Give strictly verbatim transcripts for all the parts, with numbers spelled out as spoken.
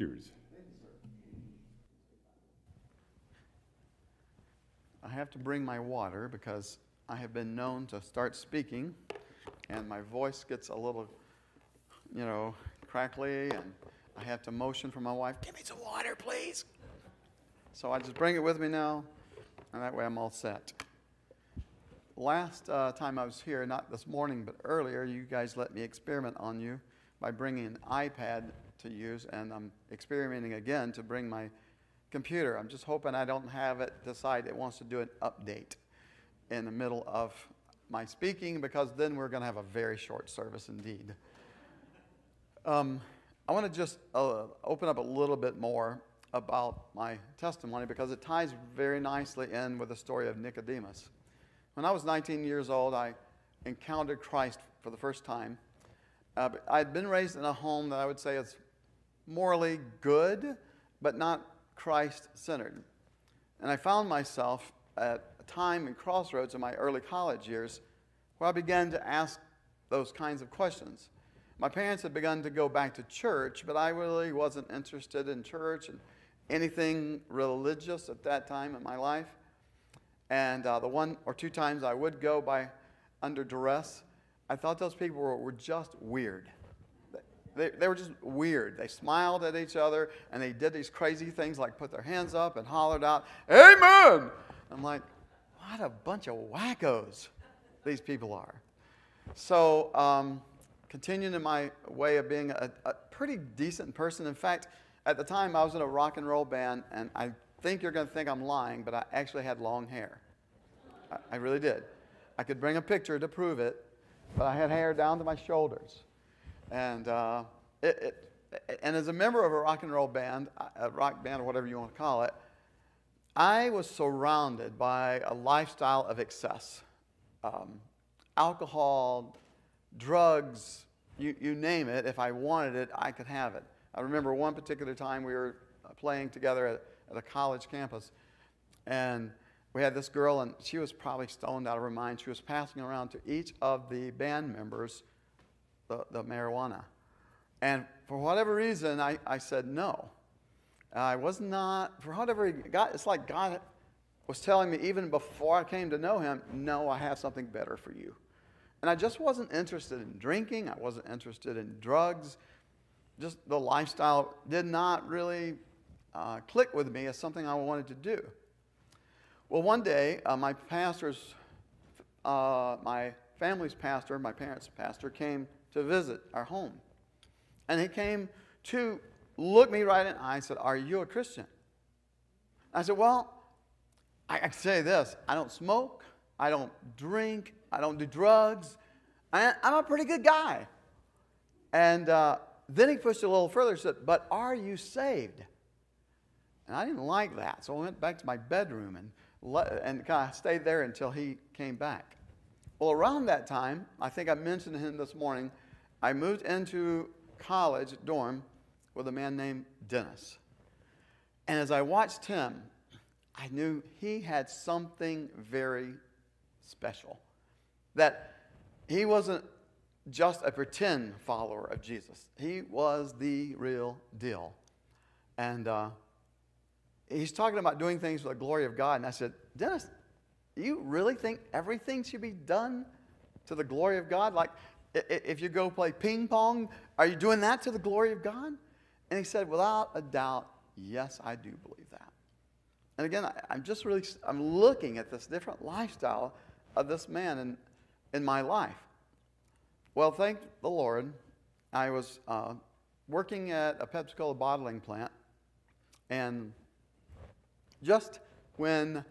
yours. I have to bring my water because I have been known to start speaking and my voice gets a little, you know, crackly, and I have to motion for my wife, give me some water, please. So I just bring it with me now, and that way I'm all set. Last uh, time I was here, not this morning, but earlier, you guys let me experiment on you by bringing an iPad to use, and I'm experimenting again to bring my computer. I'm just hoping I don't have it decide it wants to do an update in the middle of my speaking, because then we're going to have a very short service indeed. Um, I want to just uh, open up a little bit more about my testimony, because it ties very nicely in with the story of Nicodemus. When I was nineteen years old, I encountered Christ for the first time. Uh, I'd been raised in a home that I would say is morally good, but not Christ-centered. And I found myself at a time and crossroads in my early college years where I began to ask those kinds of questions. My parents had begun to go back to church, but I really wasn't interested in church and anything religious at that time in my life. And uh, the one or two times I would go by under duress, I thought those people were, were just weird. They, they were just weird. They smiled at each other, and they did these crazy things like put their hands up and hollered out, "Amen!" I'm like, what a bunch of wackos these people are. So, um, continuing in my way of being a, a pretty decent person. In fact, at the time I was in a rock and roll band, and I think you're going to think I'm lying, but I actually had long hair. I, I really did. I could bring a picture to prove it, but I had hair down to my shoulders. And uh, it, it, and as a member of a rock and roll band, a rock band or whatever you want to call it, I was surrounded by a lifestyle of excess. Um, alcohol, drugs, you, you name it. If I wanted it, I could have it. I remember one particular time we were playing together at, at a college campus, and we had this girl, and she was probably stoned out of her mind. She was passing around to each of the band members the, the marijuana. And for whatever reason, I, I said no. I was not, for whatever, God, it's like God was telling me even before I came to know Him, no, I have something better for you. And I just wasn't interested in drinking. I wasn't interested in drugs. Just the lifestyle did not really uh, click with me as something I wanted to do. Well, one day, uh, my pastor's, uh, my family's pastor, my parents' pastor, came to visit our home. And he came to look me right in the eye and said, "Are you a Christian?" I said, "Well, I can say this. I don't smoke. I don't drink. I don't do drugs. I, I'm a pretty good guy." And uh, then he pushed it a little further and said, "But are you saved?" And I didn't like that. So I went back to my bedroom and, let, and kind of stayed there until he came back. Well, around that time, I think I mentioned to him this morning, I moved into college dorm with a man named Dennis. And as I watched him, I knew he had something very special. That he wasn't just a pretend follower of Jesus. He was the real deal. And uh, he's talking about doing things for the glory of God. And I said, "Dennis, you really think everything should be done to the glory of God? Like, if you go play ping pong, are you doing that to the glory of God?" And he said, "Without a doubt, yes, I do believe that." And again, I, I'm just really, I'm looking at this different lifestyle of this man in, in my life. Well, thank the Lord, I was uh, working at a Pepsi-Cola bottling plant, and just when,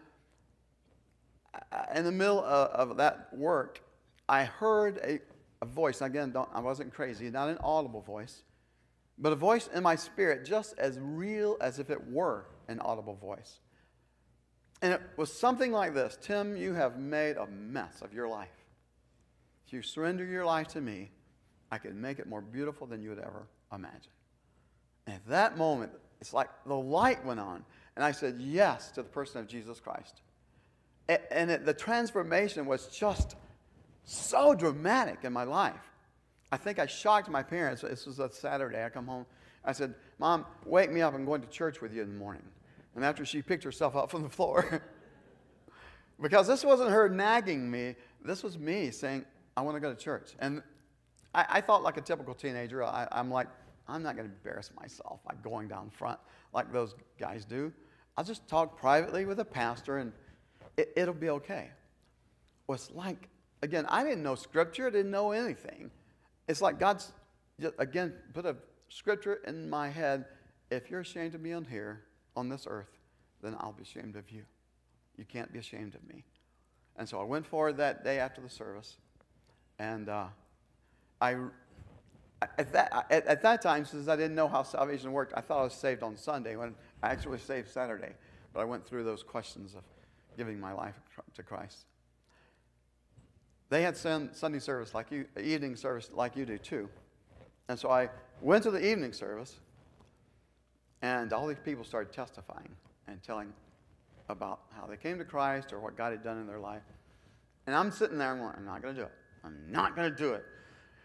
in the middle of, of that work, I heard a, a voice. Again, don't, I wasn't crazy, not an audible voice, but a voice in my spirit, just as real as if it were an audible voice. And it was something like this: "Tim, you have made a mess of your life. If you surrender your life to me, I can make it more beautiful than you would ever imagine." And at that moment, it's like the light went on, and I said yes to the person of Jesus Christ. And it, the transformation was just so dramatic in my life. I think I shocked my parents. This was a Saturday. I come home, I said, Mom, wake me up. I'm going to church with you in the morning. And after she picked herself up from the floor, because this wasn't her nagging me. This was me saying, I want to go to church. And I, I thought like a typical teenager. I, I'm like, I'm not going to embarrass myself by going down front like those guys do. I'll just talk privately with a pastor and it, it'll be okay. Well, it's like, again, I didn't know Scripture. I didn't know anything. It's like God's, just, again, put a Scripture in my head. If you're ashamed of me on here, on this earth, then I'll be ashamed of you. You can't be ashamed of me. And so I went forward that day after the service. And uh, I, at that, at, at that time, since I didn't know how salvation worked, I thought I was saved on Sunday when I actually was saved Saturday. But I went through those questions of giving my life to Christ. They had Sunday service like you, evening service like you do too. And so I went to the evening service, and all these people started testifying and telling about how they came to Christ or what God had done in their life. And I'm sitting there and going, I'm not going to do it. I'm not going to do it.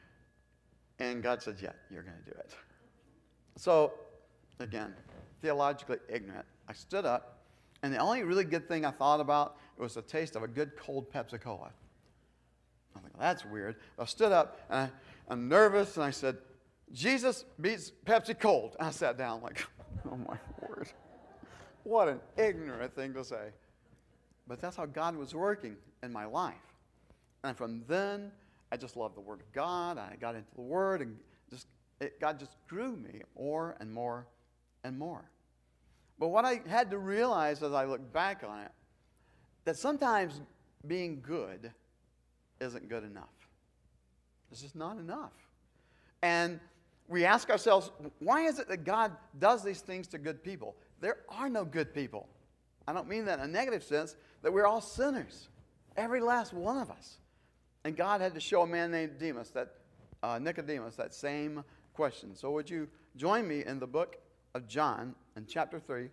And God said, yeah, you're going to do it. So, again, theologically ignorant, I stood up, and the only really good thing I thought about was the taste of a good cold Pepsi-Cola. I think, well, that's weird. I stood up, and I, I'm nervous, and I said, Jesus beats Pepsi cold. And I sat down like, oh my word. What an ignorant thing to say. But that's how God was working in my life. And from then, I just loved the Word of God. I got into the Word, and just it, God just grew me more and more and more. But what I had to realize as I look back on it, that sometimes being good isn't good enough. It's just not enough. And we ask ourselves, why is it that God does these things to good people? There are no good people. I don't mean that in a negative sense, that we're all sinners. Every last one of us. And God had to show a man named Demas, that, uh, Nicodemus, that same question. So would you join me in the book of John in chapter three.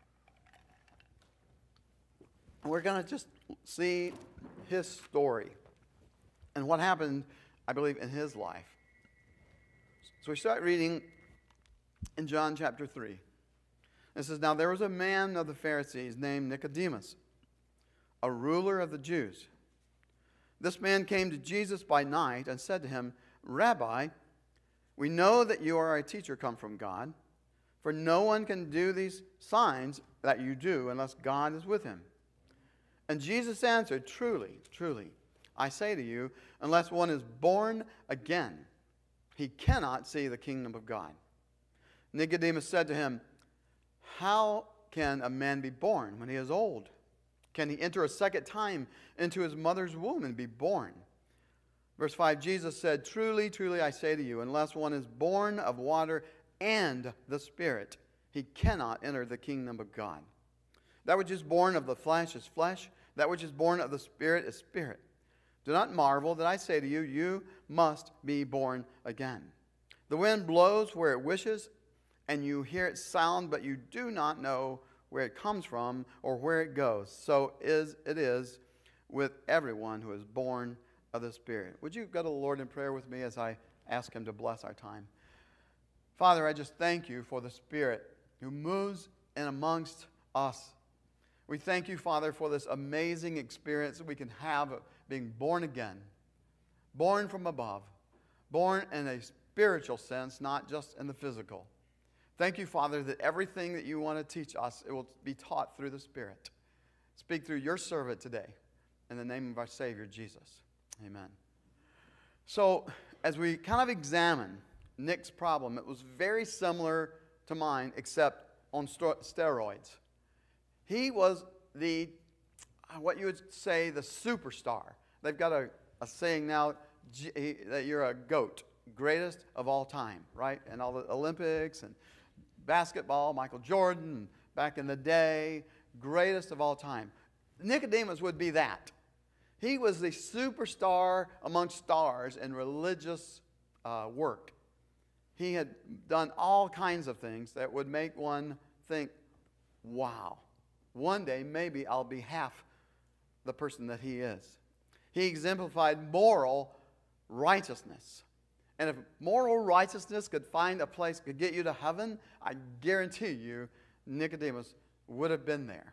And we're going to just see his story and what happened, I believe, in his life. So we start reading in John chapter three. It says, now there was a man of the Pharisees named Nicodemus, a ruler of the Jews. This man came to Jesus by night and said to him, Rabbi, we know that you are a teacher come from God, for no one can do these signs that you do unless God is with him. And Jesus answered, truly, truly, I say to you, unless one is born again, he cannot see the kingdom of God. Nicodemus said to him, how can a man be born when he is old? Can he enter a second time into his mother's womb and be born? Verse five, Jesus said, truly, truly, I say to you, unless one is born of water and the Spirit, he cannot enter the kingdom of God. That which is born of the flesh is flesh. That which is born of the Spirit is spirit. Do not marvel that I say to you, you must be born again. The wind blows where it wishes, and you hear its sound, but you do not know where it comes from or where it goes. So is it is with everyone who is born of the Spirit. Would you go to the Lord in prayer with me as I ask him to bless our time? Father, I just thank you for the Spirit who moves in amongst us. We thank you, Father, for this amazing experience that we can have of being born again, born from above, born in a spiritual sense, not just in the physical. Thank you, Father, that everything that you want to teach us, it will be taught through the Spirit. Speak through your servant today. In the name of our Savior, Jesus. Amen. So, as we kind of examine Nick's problem, it was very similar to mine, except on steroids. He was the, what you would say, the superstar. They've got a, a saying now that you're a GOAT, greatest of all time, right? And all the Olympics and basketball, Michael Jordan, back in the day, greatest of all time. Nicodemus would be that. He was the superstar amongst stars in religious uh, work. He had done all kinds of things that would make one think, wow, one day maybe I'll be half the person that he is. He exemplified moral righteousness. And if moral righteousness could find a place, could get you to heaven, I guarantee you Nicodemus would have been there.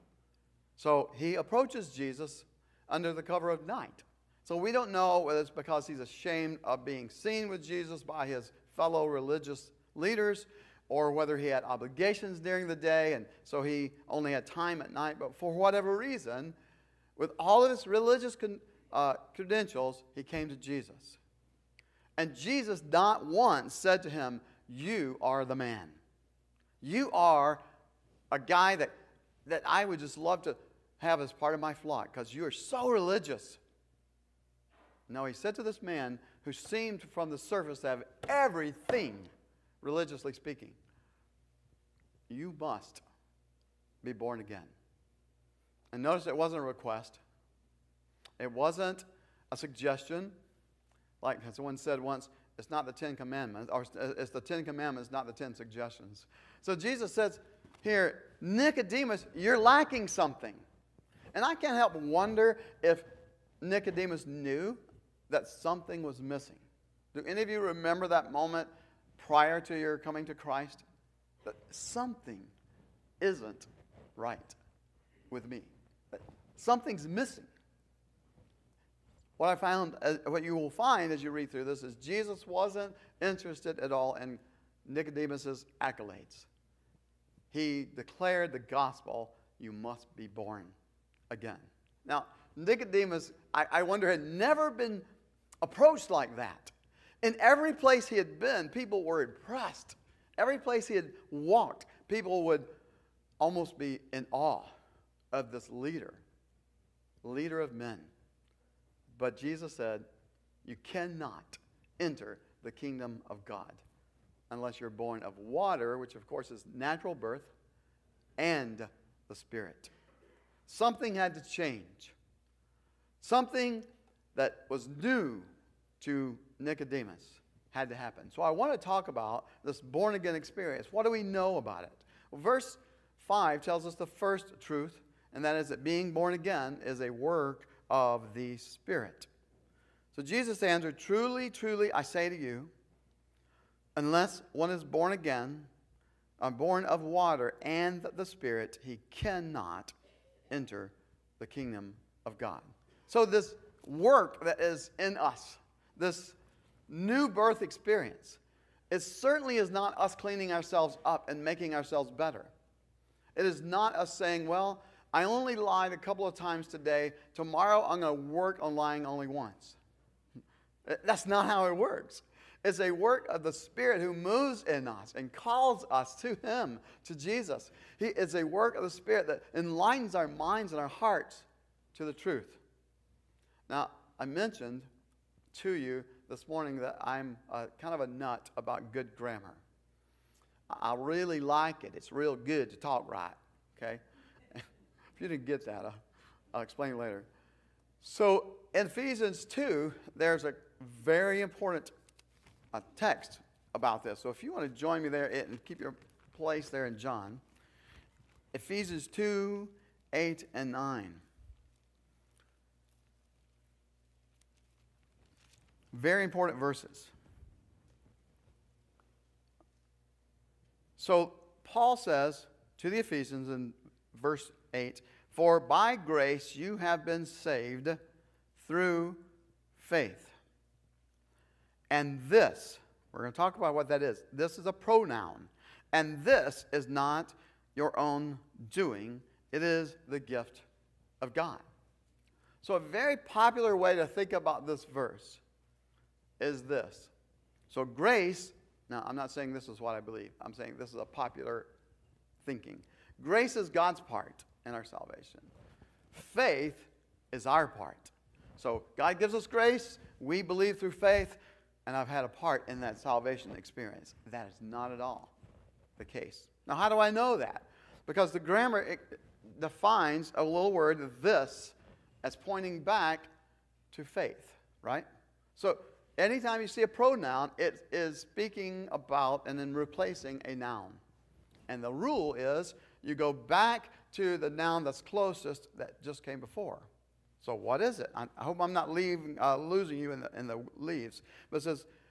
So he approaches Jesus under the cover of night. So we don't know whether it's because he's ashamed of being seen with Jesus by his fellow religious leaders, or whether he had obligations during the day and so he only had time at night. But for whatever reason, with all of his religious con- uh, credentials, he came to Jesus. And Jesus not once said to him, "You are the man. You are a guy that, that I would just love to have as part of my flock because you are so religious." No, he said to this man who seemed from the surface to have everything, religiously speaking, "You must be born again." And notice it wasn't a request. It wasn't a suggestion. Like someone said once, it's not the Ten Commandments, or it's the Ten Commandments, not the Ten Suggestions. So Jesus says here, Nicodemus, you're lacking something. And I can't help but wonder if Nicodemus knew that something was missing. Do any of you remember that moment prior to your coming to Christ? That something isn't right with me. That something's missing. What I found, what you will find as you read through this is Jesus wasn't interested at all in Nicodemus's accolades. He declared the gospel, you must be born again. Now, Nicodemus, I, I wonder, had never been approached like that. In every place he had been, people were impressed. Every place he had walked, people would almost be in awe of this leader, leader of men. But Jesus said, you cannot enter the kingdom of God unless you're born of water, which of course is natural birth, and the Spirit. Something had to change. Something that was new to Nicodemus had to happen. So I want to talk about this born-again experience. What do we know about it? Well, verse five tells us the first truth, and that is that being born again is a work of the Spirit. So Jesus answered, "Truly, truly, I say to you, unless one is born again, uh, born of water and the Spirit, he cannot enter the kingdom of God." So this work that is in us, this new birth experience, it certainly is not us cleaning ourselves up and making ourselves better. It is not us saying, well, I only lied a couple of times today. Tomorrow I'm going to work on lying only once. That's not how it works. It's a work of the Spirit who moves in us and calls us to Him, to Jesus. He is a work of the Spirit that enlightens our minds and our hearts to the truth. Now, I mentioned to you this morning that I'm a, kind of a nut about good grammar. I really like it. It's real good to talk right, okay? If you didn't get that, I'll, I'll explain later. So in Ephesians two, there's a very important uh, text about this. So if you want to join me there and keep your place there in John, Ephesians two, eight, and nine. Very important verses. So Paul says to the Ephesians in verse eight, "For by grace you have been saved through faith." And this, we're going to talk about what that is. This is a pronoun. And this is not your own doing. It is the gift of God. So a very popular way to think about this verse is this. So grace, now I'm not saying this is what I believe. I'm saying this is a popular thinking. Grace is God's part in our salvation. Faith is our part. So God gives us grace, we believe through faith, and I've had a part in that salvation experience. That is not at all the case. Now, how do I know that? Because the grammar it defines a little word, this, as pointing back to faith, right? So anytime you see a pronoun, it is speaking about and then replacing a noun. And the rule is you go back to the noun that's closest that just came before. So what is it? I, I hope I'm not leaving, uh, losing you in the, in the leaves. But it says,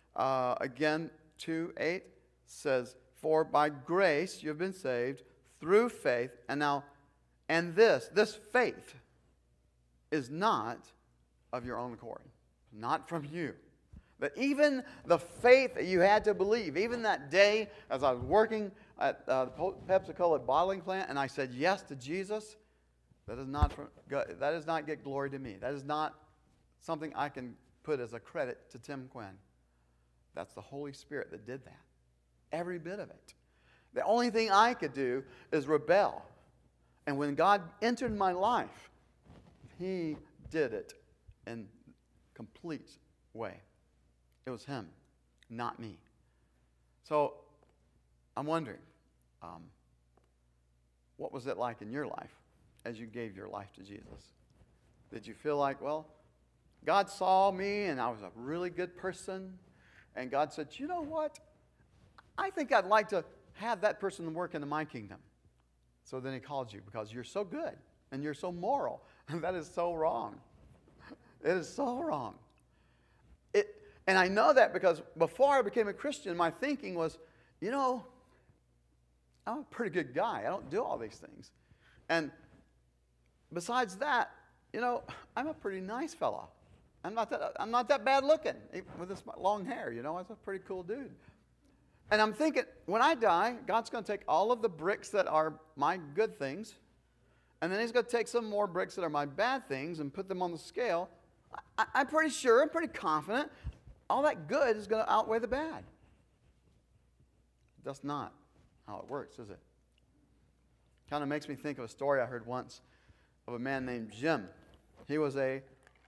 Uh, again, two eight says, for by grace you have been saved through faith. And now, and this, this faith is not of your own accord, not from you. But even the faith that you had to believe, even that day as I was working at uh, the Pepsi-Cola bottling plant and I said yes to Jesus, that is not from, that does not get glory to me. That is not something I can put as a credit to Tim Quinn. That's the Holy Spirit that did that. Every bit of it. The only thing I could do is rebel. And when God entered my life, He did it in complete way. It was Him, not me. So I'm wondering, um, what was it like in your life as you gave your life to Jesus? Did you feel like, well, God saw me and I was a really good person, and God said, you know what? I think I'd like to have that person work into my kingdom. So then He called you because you're so good and you're so moral. And that is so wrong. It is so wrong. It, and I know that because before I became a Christian, my thinking was, you know, I'm a pretty good guy. I don't do all these things. And besides that, you know, I'm a pretty nice fella. I'm not that, I'm not that bad looking with this long hair, you know. I was a pretty cool dude. And I'm thinking, when I die, God's going to take all of the bricks that are my good things, and then He's going to take some more bricks that are my bad things and put them on the scale. I, I'm pretty sure, I'm pretty confident, all that good is going to outweigh the bad. That's not how it works, is it? Kind of makes me think of a story I heard once of a man named Jim. He was a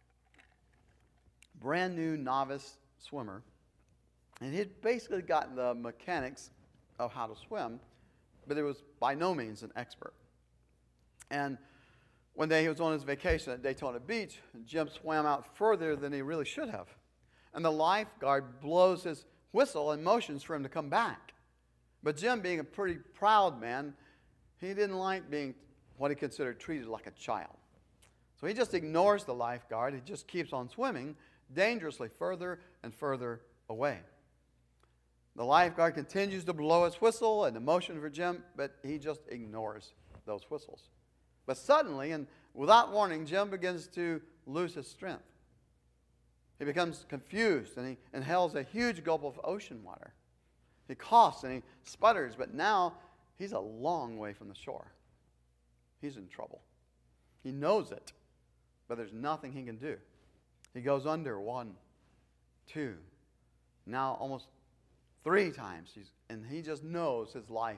brand new novice swimmer, and he'd basically gotten the mechanics of how to swim, but he was by no means an expert. And one day he was on his vacation at Daytona Beach, and Jim swam out further than he really should have. And the lifeguard blows his whistle and motions for him to come back. But Jim, being a pretty proud man, he didn't like being what he considered treated like a child. So he just ignores the lifeguard. He just keeps on swimming dangerously further and further away. The lifeguard continues to blow his whistle and the motion for Jim, but he just ignores those whistles. But suddenly, and without warning, Jim begins to lose his strength. He becomes confused and he inhales a huge gulp of ocean water. He coughs and he sputters, but now he's a long way from the shore. He's in trouble. He knows it, but there's nothing he can do. He goes under one, two, now almost three times, He's, and he just knows his life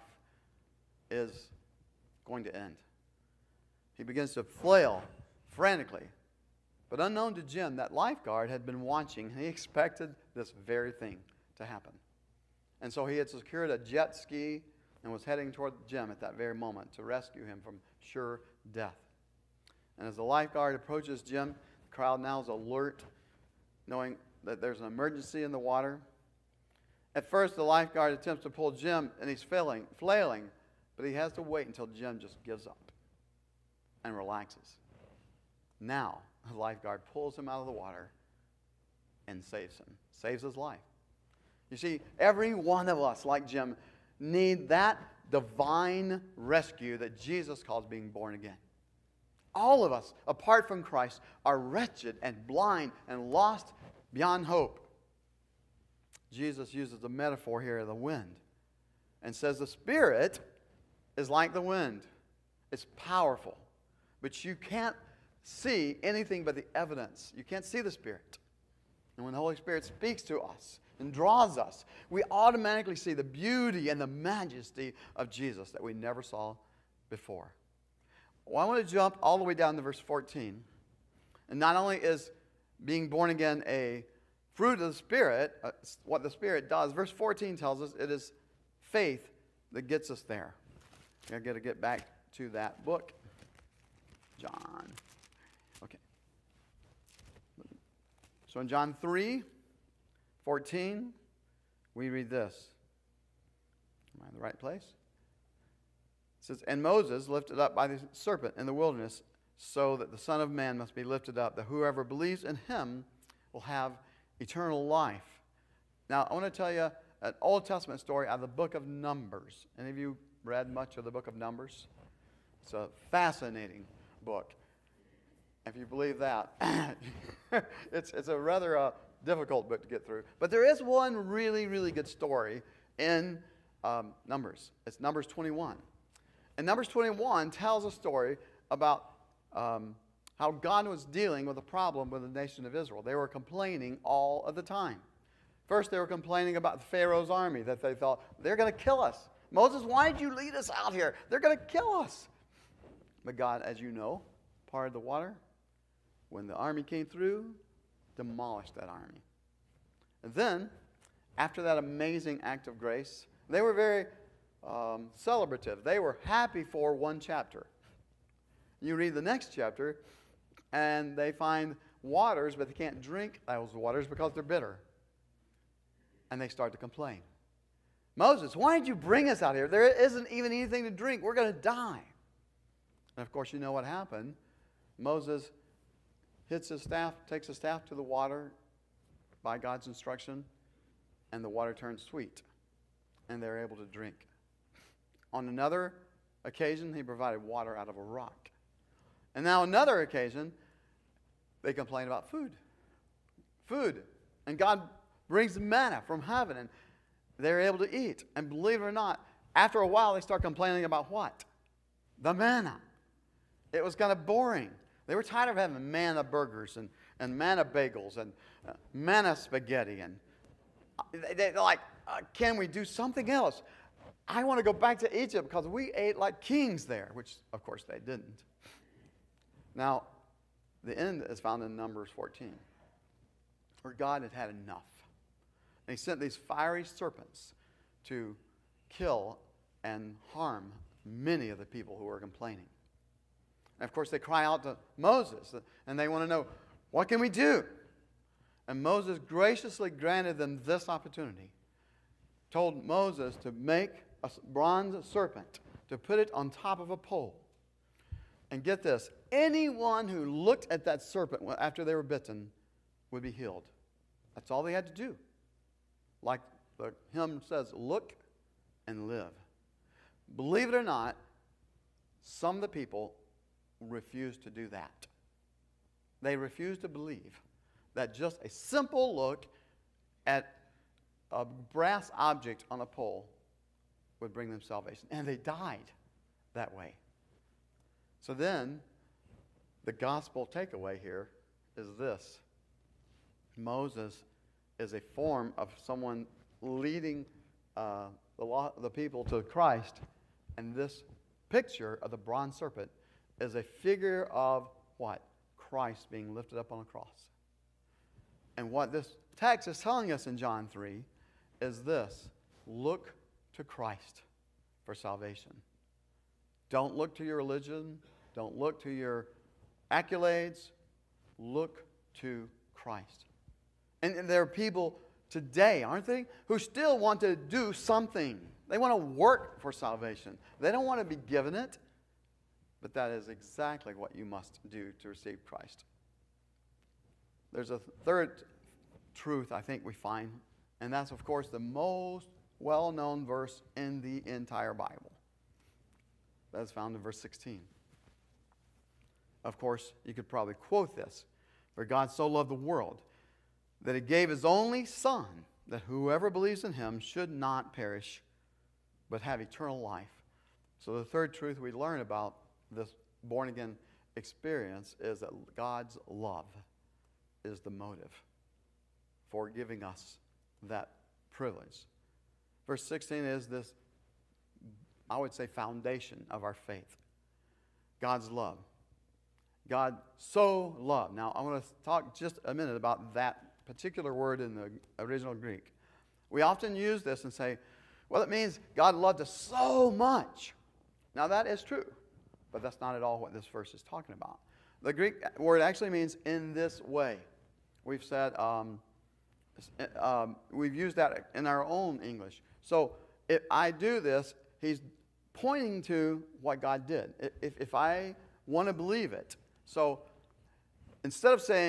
is going to end. He begins to flail frantically. But unknown to Jim, that lifeguard had been watching, and he expected this very thing to happen. And so he had secured a jet ski and was heading toward Jim at that very moment to rescue him from sure death. And as the lifeguard approaches Jim, the crowd now is alert, knowing that there's an emergency in the water. At first, the lifeguard attempts to pull Jim, and he's flailing, flailing, but he has to wait until Jim just gives up and relaxes. Now, the lifeguard pulls him out of the water and saves him, saves his life. You see, every one of us, like Jim, need that divine rescue that Jesus calls being born again. All of us, apart from Christ, are wretched and blind and lost beyond hope. Jesus uses the metaphor here of the wind and says the Spirit is like the wind. It's powerful, but you can't see anything but the evidence. You can't see the Spirit. And when the Holy Spirit speaks to us and draws us, we automatically see the beauty and the majesty of Jesus that we never saw before. Well, I want to jump all the way down to verse fourteen. And not only is being born again a fruit of the Spirit, uh, what the Spirit does, verse fourteen tells us it is faith that gets us there. I've got to get back to that book. John. Okay. So in John three fourteen, we read this. Am I in the right place? It says, and Moses lifted up by the serpent in the wilderness, so that the Son of Man must be lifted up, that whoever believes in him will have eternal life. Now, I want to tell you an Old Testament story out of the book of Numbers. Any of you read much of the book of Numbers? It's a fascinating book. If you believe that, it's, it's a rather uh, difficult book to get through. But there is one really, really good story in um, Numbers. It's Numbers twenty-one. And Numbers twenty-one tells a story about um, how God was dealing with a problem with the nation of Israel. They were complaining all of the time. First, they were complaining about Pharaoh's army, that they thought, they're going to kill us. Moses, why did you lead us out here? They're going to kill us. But God, as you know, parted the water. When the army came through, demolished that army. And then, after that amazing act of grace, they were very um, celebrative. They were happy for one chapter. You read the next chapter, and they find waters, but they can't drink those waters because they're bitter. And they start to complain. Moses, why did you bring us out here? There isn't even anything to drink. We're going to die. And of course, you know what happened. Moses hits his staff, takes his staff to the water by God's instruction, and the water turns sweet, and they're able to drink. On another occasion, he provided water out of a rock. And now another occasion, they complain about food. Food. And God brings manna from heaven, and they're able to eat. And believe it or not, after a while, they start complaining about what? The manna. It was kind of boring. They were tired of having manna burgers and, and manna bagels and uh, manna spaghetti. And they, they're like, uh, can we do something else? I want to go back to Egypt because we ate like kings there, which, of course, they didn't. Now, the end is found in Numbers fourteen, where God had had enough. And he sent these fiery serpents to kill and harm many of the people who were complaining. And of course, they cry out to Moses, and they want to know, what can we do? And Moses graciously granted them this opportunity. Told Moses to make a bronze serpent, to put it on top of a pole. And get this, anyone who looked at that serpent after they were bitten would be healed. That's all they had to do. Like the hymn says, look and live. Believe it or not, some of the people refuse to do that. They refuse to believe that just a simple look at a brass object on a pole would bring them salvation. And they died that way. So then, the gospel takeaway here is this. Moses is a form of someone leading uh, the, law, the people to Christ, and this picture of the bronze serpent is a figure of what? Christ being lifted up on a cross. And what this text is telling us in John three is this: look to Christ for salvation. Don't look to your religion. Don't look to your accolades. Look to Christ. And, and there are people today, aren't they, who still want to do something. They want to work for salvation. They don't want to be given it. But that is exactly what you must do to receive Christ. There's a third truth I think we find, and that's, of course, the most well-known verse in the entire Bible. That is found in verse sixteen. Of course, you could probably quote this. For God so loved the world that he gave his only Son, that whoever believes in him should not perish, but have eternal life. So the third truth we learn about this born-again experience is that God's love is the motive for giving us that privilege. Verse sixteen is this, I would say, foundation of our faith. God's love. God so loved. Now, I want to talk just a minute about that particular word in the original Greek. We often use this and say, well, it means God loved us so much. Now, that is true, but that's not at all what this verse is talking about. The Greek word actually means in this way. We've said, um, um, we've used that in our own English. So, if I do this, he's pointing to what God did. If, if I want to believe it. So, instead of saying,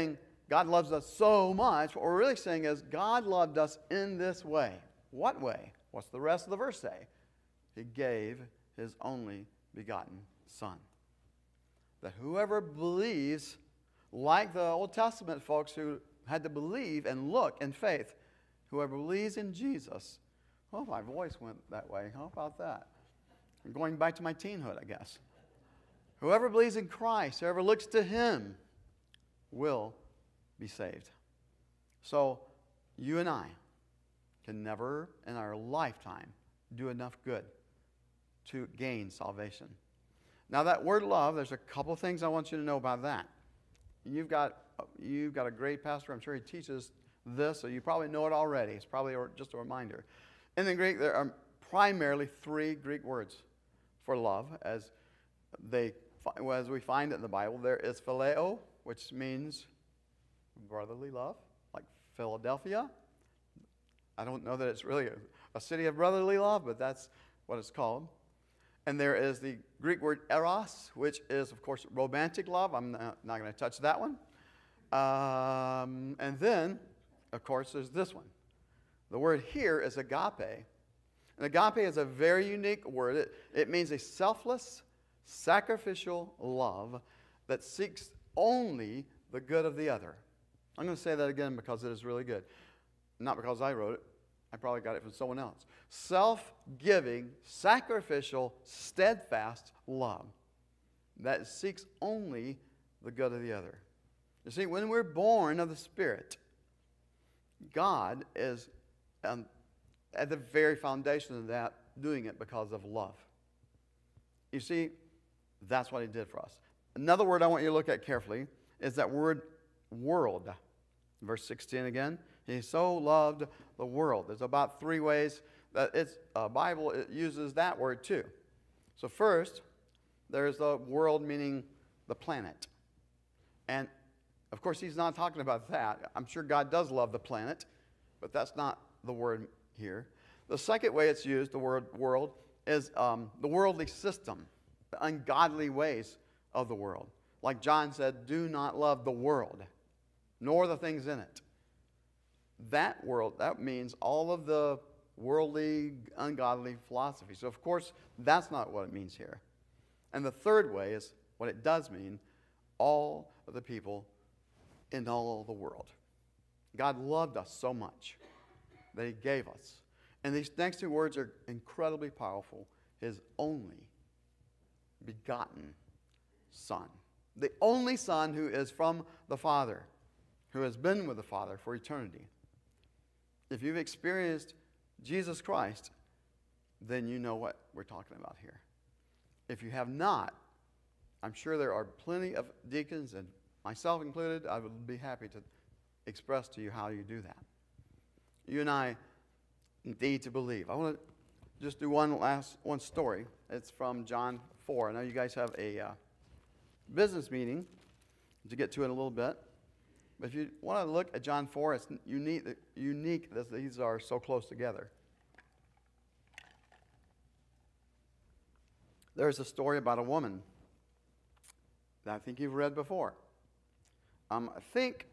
God loves us so much. What we're really saying is God loved us in this way. What way? What's the rest of the verse say? He gave his only begotten Son. That whoever believes, like the Old Testament folks who had to believe and look in faith, whoever believes in Jesus. Oh, my voice went that way. How about that? I'm going back to my teenhood, I guess. Whoever believes in Christ, whoever looks to him, will be saved. So, you and I can never in our lifetime do enough good to gain salvation. Now, that word love, there's a couple things I want you to know about that. You've got, you've got a great pastor. I'm sure he teaches this, so you probably know it already. It's probably just a reminder. In the Greek, there are primarily three Greek words for love, as they, as we find it in the Bible. There is phileo, which means brotherly love, like Philadelphia. I don't know that it's really a, a city of brotherly love, but that's what it's called. And there is the Greek word eros, which is, of course, romantic love. I'm not, not going to touch that one. Um, and then, of course, there's this one. The word here is agape. And agape is a very unique word. It, it means a selfless, sacrificial love that seeks only the good of the other. I'm going to say that again because it is really good. Not because I wrote it. I probably got it from someone else. Self-giving, sacrificial, steadfast love that seeks only the good of the other. You see, when we're born of the Spirit, God is um, at the very foundation of that, doing it because of love. You see, that's what he did for us. Another word I want you to look at carefully is that word world. Verse sixteen again. He so loved the world. There's about three ways that it's uh, Bible it uses that word too. So first, there's the world meaning the planet. And of course, he's not talking about that. I'm sure God does love the planet, but that's not the word here. The second way it's used, the word world, is um, the worldly system, the ungodly ways of the world. Like John said, do not love the world, nor the things in it. That world, that means all of the worldly, ungodly philosophy. So, of course, that's not what it means here. And the third way is what it does mean, all of the people in all the world. God loved us so much that he gave us. And these next two words are incredibly powerful. His only begotten Son. The only Son who is from the Father, who has been with the Father for eternity. If you've experienced Jesus Christ, then you know what we're talking about here. If you have not, I'm sure there are plenty of deacons, and myself included, I would be happy to express to you how you do that. You and I need to believe. I want to just do one last one story. It's from John four. I know you guys have a uh, business meeting to get to in a little bit. But if you want to look at John four, it's unique, unique that these are so close together. There's a story about a woman that I think you've read before. Um, I think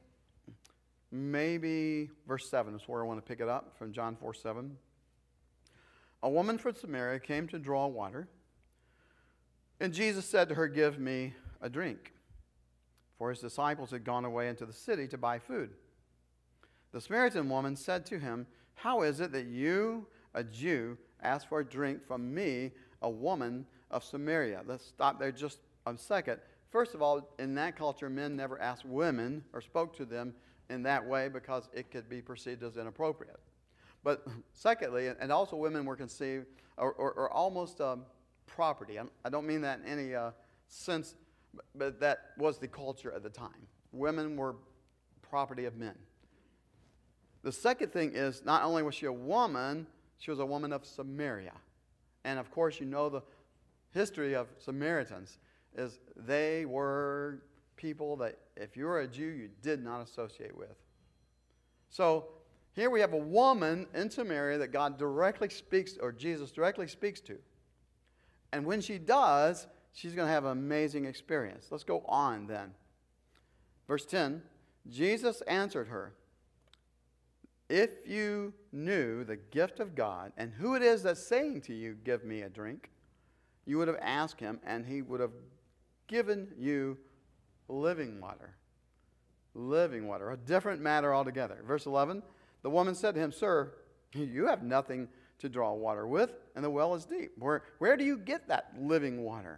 maybe verse seven is where I want to pick it up, from John four seven. A woman from Samaria came to draw water, and Jesus said to her, "Give me a drink." For his disciples had gone away into the city to buy food. The Samaritan woman said to him, "How is it that you, a Jew, ask for a drink from me, a woman of Samaria?" Let's stop there just a second. First of all, in that culture, men never asked women or spoke to them in that way because it could be perceived as inappropriate. But secondly, and also women were conceived, or, or, or almost um, property. I don't mean that in any uh, sense, but that was the culture at the time. Women were property of men. The second thing is, not only was she a woman, she was a woman of Samaria. And of course, you know the history of Samaritans is they were people that if you were a Jew, you did not associate with. So here we have a woman in Samaria that God directly speaks, or Jesus directly speaks to. And when she does, she's going to have an amazing experience. Let's go on then. Verse ten, Jesus answered her, if you knew the gift of God and who it is that's saying to you, give me a drink, you would have asked him, and he would have given you living water. Living water, a different matter altogether. Verse eleven, the woman said to him, Sir, you have nothing to draw water with, and the well is deep. Where, where do you get that living water?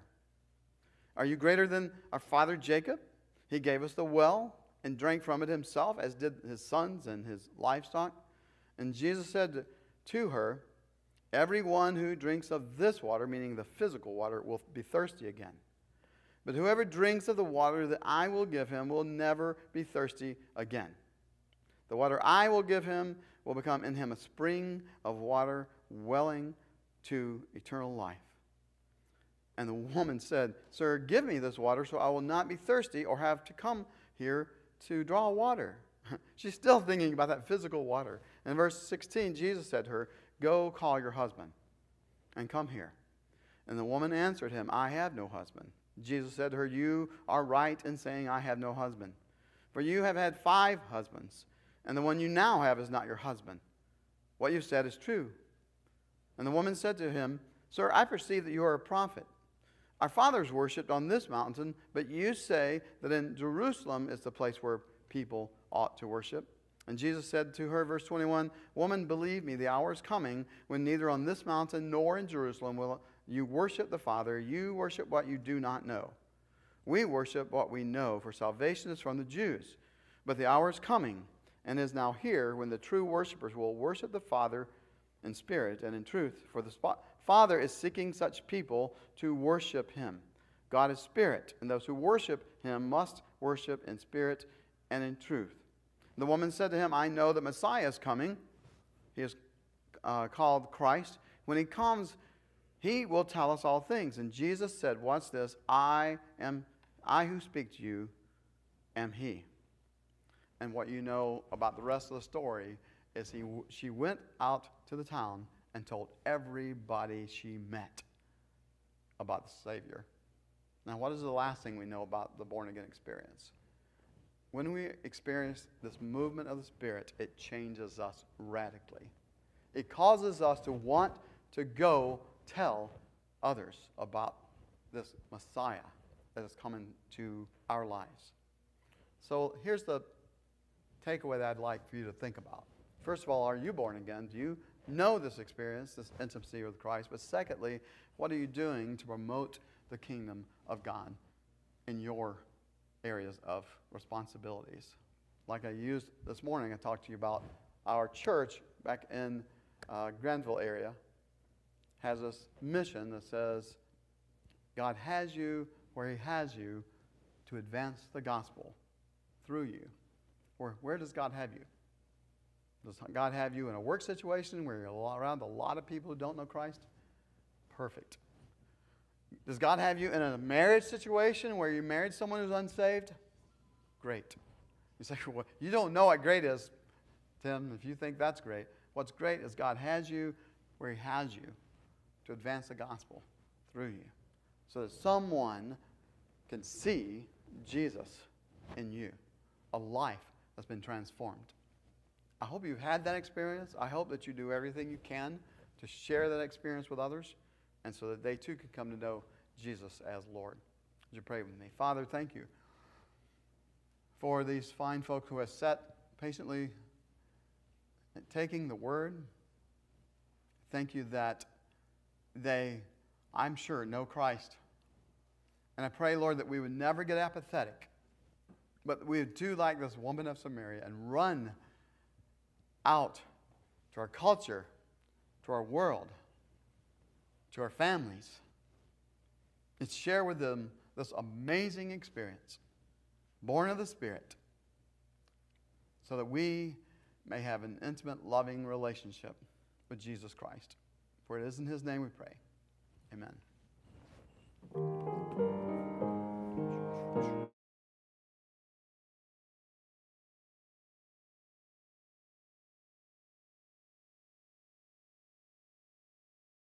Are you greater than our father Jacob? He gave us the well and drank from it himself, as did his sons and his livestock. And Jesus said to her, everyone who drinks of this water, meaning the physical water, will be thirsty again. But whoever drinks of the water that I will give him will never be thirsty again. The water I will give him will become in him a spring of water welling to eternal life. And the woman said, Sir, give me this water so I will not be thirsty or have to come here to draw water. She's still thinking about that physical water. In verse sixteen, Jesus said to her, Go call your husband and come here. And the woman answered him, I have no husband. Jesus said to her, You are right in saying, I have no husband. For you have had five husbands, and the one you now have is not your husband. What you said is true. And the woman said to him, Sir, I perceive that you are a prophet. Our fathers worshipped on this mountain, but you say that in Jerusalem is the place where people ought to worship. And Jesus said to her, verse twenty-one, Woman, believe me, the hour is coming when neither on this mountain nor in Jerusalem will you worship the Father. You worship what you do not know. We worship what we know, for salvation is from the Jews. But the hour is coming, and is now here, when the true worshipers will worship the Father in spirit and in truth. For the Father is seeking such people to worship him. God is spirit, and those who worship him must worship in spirit and in truth. The woman said to him, I know that Messiah is coming. He is uh, called Christ. When he comes, he will tell us all things. And Jesus said, watch this, I am, I who speak to you am he. And what you know about the rest of the story is he, she went out to the town and told everybody she met about the Savior. Now, what is the last thing we know about the born-again experience? When we experience this movement of the Spirit, it changes us radically. It causes us to want to go tell others about this Messiah that has come into our lives. So here's the takeaway that I'd like for you to think about. First of all, are you born again? Do you know this experience, this intimacy with Christ? But secondly, what are you doing to promote the kingdom of God in your areas of responsibilities? Like I used this morning, I talked to you about our church back in uh, Granville area has this mission that says God has you where he has you to advance the gospel through you. Or where does God have you? Does God have you in a work situation where you're around a lot of people who don't know Christ? Perfect. Does God have you in a marriage situation where you married someone who's unsaved? Great. You say, well, you don't know what great is, Tim, if you think that's great. What's great is God has you where he has you to advance the gospel through you so that someone can see Jesus in you, a life that's been transformed. I hope you've had that experience. I hope that you do everything you can to share that experience with others, and so that they too can come to know Jesus as Lord. Would you pray with me? Father, thank you for these fine folks who have sat patiently taking the word. Thank you that they, I'm sure, know Christ. And I pray, Lord, that we would never get apathetic, but we would do like this woman of Samaria and run out to our culture, to our world, to our families, and share with them this amazing experience, born of the Spirit, so that we may have an intimate, loving relationship with Jesus Christ. For it is in his name we pray. Amen.